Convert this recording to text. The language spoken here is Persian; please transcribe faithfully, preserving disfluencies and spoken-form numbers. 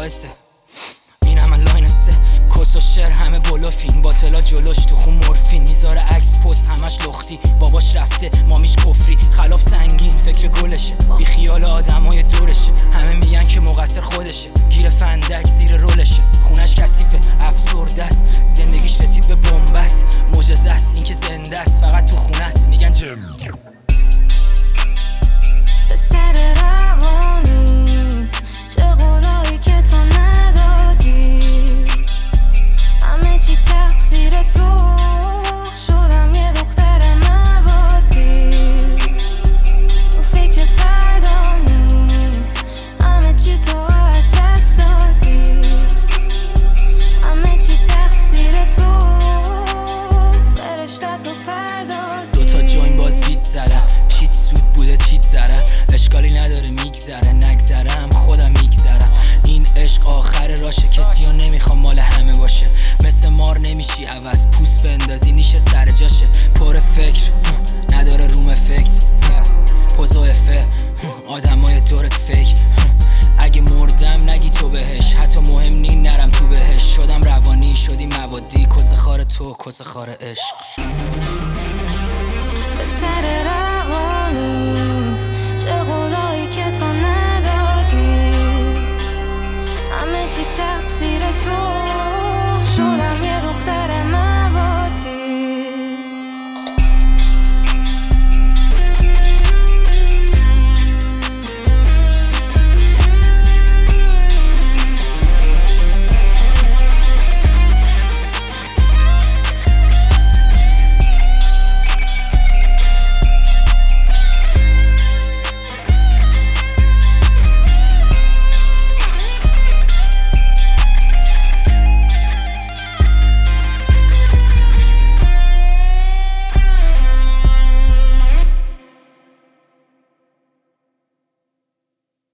باعثه این همه لاین سه کس و شر همه بلوفین باطلا جلوش تو خون مورفین میذاره عکس پست همش لختی باباش رفته مامیش کفری خلاف سنگین فکر گلشه بی خیال آدمای دورشه همه میگن که مقصر خودشه گیر فندک زیر رولشه خونش کثیفه افسرده است زندگیش رسید به بنبست معجزه است این که زنده است فقط تو خونه است میگن جم به سر روانی چه قولایی که تو ندادی همه چی تقصیر تو شدم یه دختر موادی تو فکر فردانی همه چی تو از دست دادی همه چی تقصیر تو فرشته تو پردادی دوتا جوین باز ویت زدم چیت سود بوده چیت زدم اشکالی نداره میگذره نگذرم خودم میگذرم این عشق آخر راشه کسی رو نمیخوام مال همه باشه مثل مار نمیشی عوض پوست بندازی نیشه سر جاشه پر فکر نداره روم افکت پوزو افه آدمای دورت فیک اگه مردم نگی تو بهش حتی مهم نی نرم تو بهش شدم روانی شدی موادی کس خار تو کس خار عشق به سر